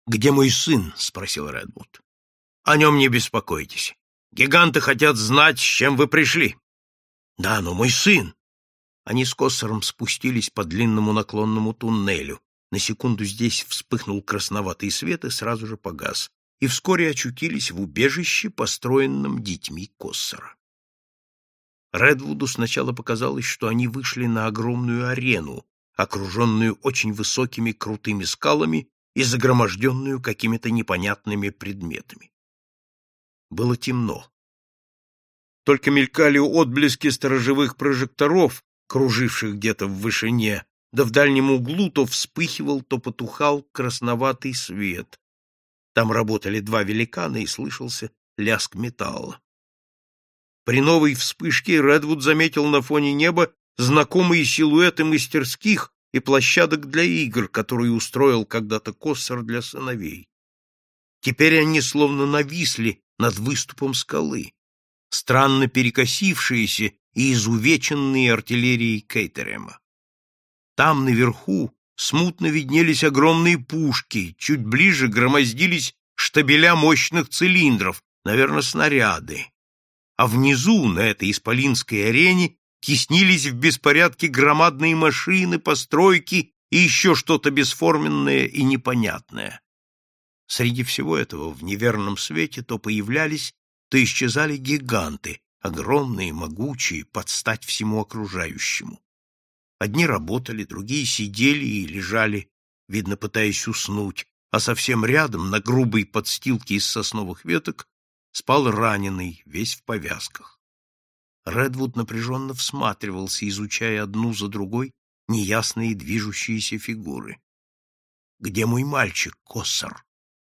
«Где мой сын?» — спросил Редвуд. «О нем не беспокойтесь. Гиганты хотят знать, с чем вы пришли». «Да, но мой сын!» Они с Коссором спустились по длинному наклонному туннелю. На секунду здесь вспыхнул красноватый свет и сразу же погас, и вскоре очутились в убежище, построенном детьми Коссора. Редвуду сначала показалось, что они вышли на огромную арену, окруженную очень высокими крутыми скалами и загроможденную какими-то непонятными предметами. Было темно. Только мелькали отблески сторожевых прожекторов, круживших где-то в вышине, да в дальнем углу то вспыхивал, то потухал красноватый свет. Там работали два великана, и слышался лязг металла. При новой вспышке Редвуд заметил на фоне неба знакомые силуэты мастерских и площадок для игр, которые устроил когда-то Коссор для сыновей. Теперь они словно нависли над выступом скалы, странно перекосившиеся и изувеченные артиллерией Кейтерема. Там, наверху, смутно виднелись огромные пушки, чуть ближе громоздились штабеля мощных цилиндров, наверное, снаряды. А внизу, на этой исполинской арене, теснились в беспорядке громадные машины, постройки и еще что-то бесформенное и непонятное. Среди всего этого в неверном свете то появлялись, то исчезали гиганты, огромные, могучие, под стать всему окружающему. Одни работали, другие сидели и лежали, видно, пытаясь уснуть, а совсем рядом, на грубой подстилке из сосновых веток, спал раненый, весь в повязках. Редвуд напряженно всматривался, изучая одну за другой неясные движущиеся фигуры. «Где мой мальчик, Коссор?»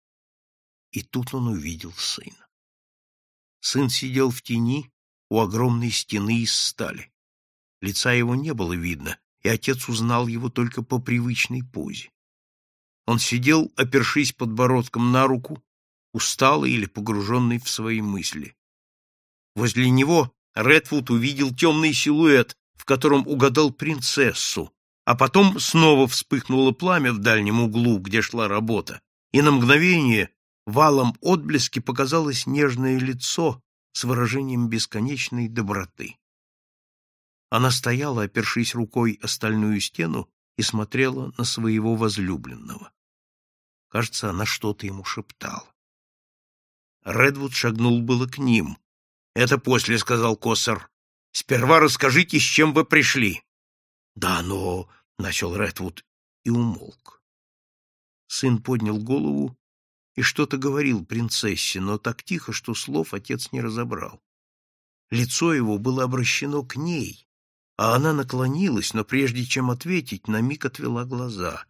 И тут он увидел сына. Сын сидел в тени у огромной стены из стали. Лица его не было видно, и отец узнал его только по привычной позе. Он сидел, опершись подбородком на руку, усталый или погруженный в свои мысли. Возле него Редвуд увидел темный силуэт, в котором угадал принцессу, а потом снова вспыхнуло пламя в дальнем углу, где шла работа, и на мгновение в алом отблеске показалось нежное лицо с выражением бесконечной доброты. Она стояла, опершись рукой о стальную стену, и смотрела на своего возлюбленного. Кажется, она что-то ему шептала. Редвуд шагнул было к ним. «Это после», — сказал Коссор. «Сперва расскажите, с чем вы пришли». «Да, но...» — начал Редвуд и умолк. Сын поднял голову и что-то говорил принцессе, но так тихо, что слов отец не разобрал. Лицо его было обращено к ней, а она наклонилась, но прежде чем ответить, на миг отвела глаза.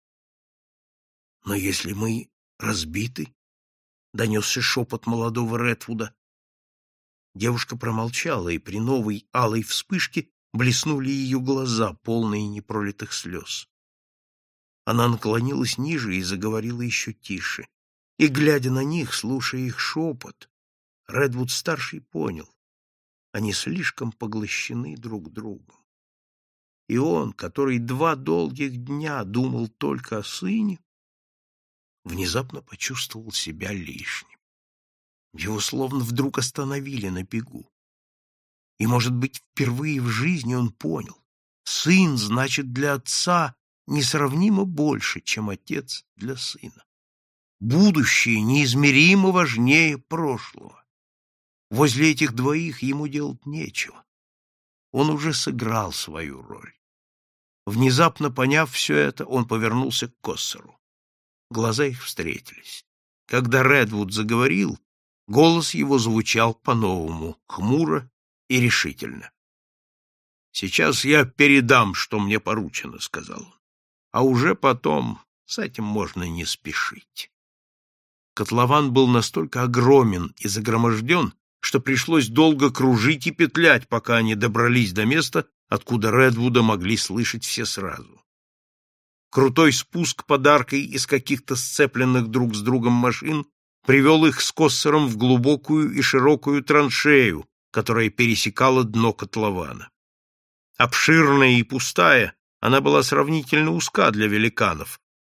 «Но если мы разбиты?» — донесся шепот молодого Редвуда. Девушка промолчала, и при новой алой вспышке блеснули ее глаза, полные непролитых слез. Она наклонилась ниже и заговорила еще тише. И, глядя на них, слушая их шепот, Редвуд-старший понял, они слишком поглощены друг другом. И он, который 2 долгих дня думал только о сыне, внезапно почувствовал себя лишним. Его словно вдруг остановили на бегу. И, может быть, впервые в жизни он понял, сын значит для отца несравнимо больше, чем отец для сына. Будущее неизмеримо важнее прошлого. Возле этих двоих ему делать нечего. Он уже сыграл свою роль. Внезапно поняв все это, он повернулся к Коссору. Глаза их встретились. Когда Редвуд заговорил, голос его звучал по-новому, хмуро и решительно. «Сейчас я передам, что мне поручено», — сказал он. «А уже потом с этим можно не спешить». Котлован был настолько огромен и загроможден, что пришлось долго кружить и петлять, пока они добрались до места, откуда Редвуда могли слышать все сразу. Крутой спуск под аркой из каких-то сцепленных друг с другом машин привел их с Коссором в глубокую и широкую траншею, которая пересекала дно котлована. Обширная и пустая, она была сравнительно узка для великанов,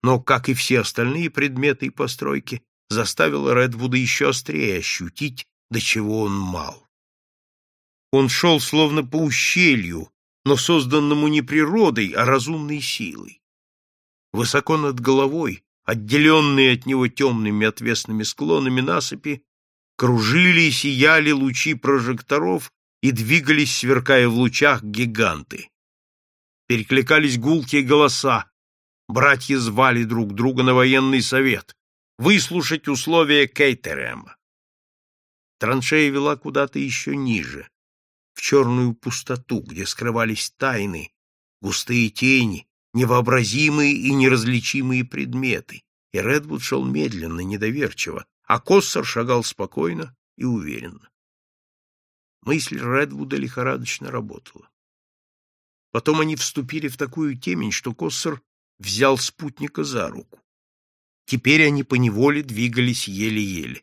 но, как и все остальные предметы и постройки, заставило Редвуда еще острее ощутить, до чего он мал. Он шел словно по ущелью, но созданному не природой, а разумной силой. Высоко над головой, отделенные от него темными отвесными склонами насыпи, кружили и сияли лучи прожекторов и двигались, сверкая в лучах, гиганты. Перекликались гулкие голоса, братья звали друг друга на военный совет, выслушать условия Кейтерема. Траншея вела куда-то еще ниже, в черную пустоту, где скрывались тайны, густые тени, невообразимые и неразличимые предметы, и Редвуд шел медленно, недоверчиво, а Коссор шагал спокойно и уверенно. Мысль Редвуда лихорадочно работала. Потом они вступили в такую темень, что Коссор взял спутника за руку. Теперь они поневоле двигались еле-еле.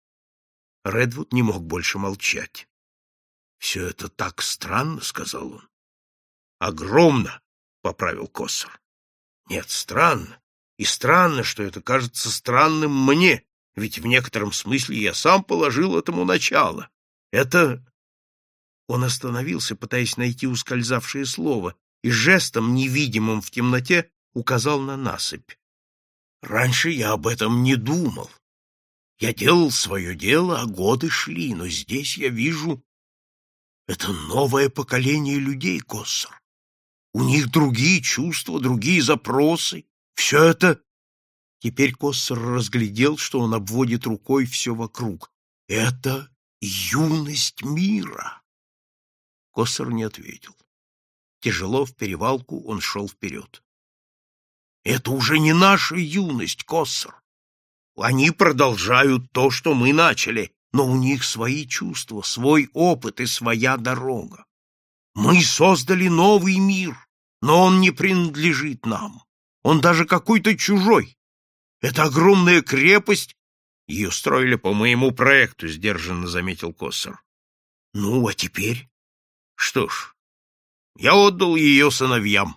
Редвуд не мог больше молчать. — Все это так странно, — сказал он. — Огромно, — поправил Коссор. — Нет, странно. И странно, что это кажется странным мне, ведь в некотором смысле я сам положил этому начало. Это... Он остановился, пытаясь найти ускользавшее слово, и жестом, невидимым в темноте, указал на насыпь. Раньше я об этом не думал. Я делал свое дело, а годы шли, но здесь я вижу... Это новое поколение людей, Коссор. У них другие чувства, другие запросы. Все это... Теперь Коссор разглядел, что он обводит рукой все вокруг. Это юность мира. Коссор не ответил. Тяжело в перевалку он шел вперед. Это уже не наша юность, Коссор. Они продолжают то, что мы начали, но у них свои чувства, свой опыт и своя дорога. Мы создали новый мир, но он не принадлежит нам. Он даже какой-то чужой. Это огромная крепость. Ее строили по моему проекту, сдержанно заметил Коссор. Ну, а теперь? Что ж, я отдал ее сыновьям.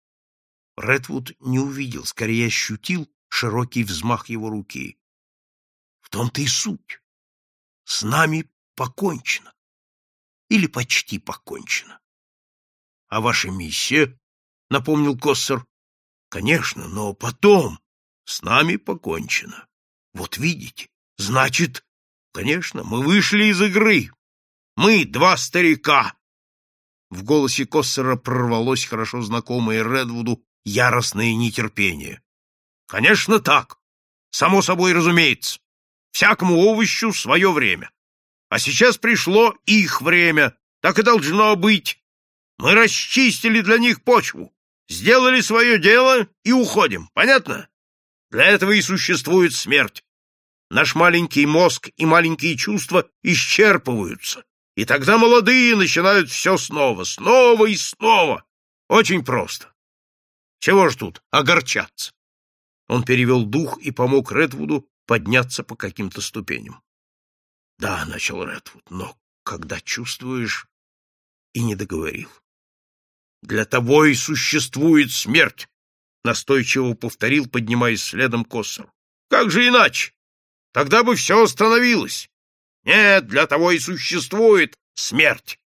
Редвуд не увидел, скорее ощутил широкий взмах его руки. В том-то и суть. С нами покончено. Или почти покончено. А ваша миссия, напомнил Коссор, конечно, но потом с нами покончено. Вот видите, значит, конечно, мы вышли из игры. Мы два старика. В голосе Коссора прорвалось хорошо знакомое Редвуду яростное нетерпение. Конечно, так. Само собой разумеется. Всякому овощу свое время. А сейчас пришло их время. Так и должно быть. Мы расчистили для них почву, сделали свое дело и уходим. Понятно? Для этого и существует смерть. Наш маленький мозг и маленькие чувства исчерпываются. И тогда молодые начинают все снова, снова и снова. Очень просто. Чего ж тут огорчаться? Он перевел дух и помог Редвуду подняться по каким-то ступеням. — Да, — начал Редвуд, — но когда чувствуешь... И не договорил. — Для того и существует смерть, — настойчиво повторил, поднимаясь следом Коссор. — Как же иначе? Тогда бы все остановилось. Нет, для того и существует смерть.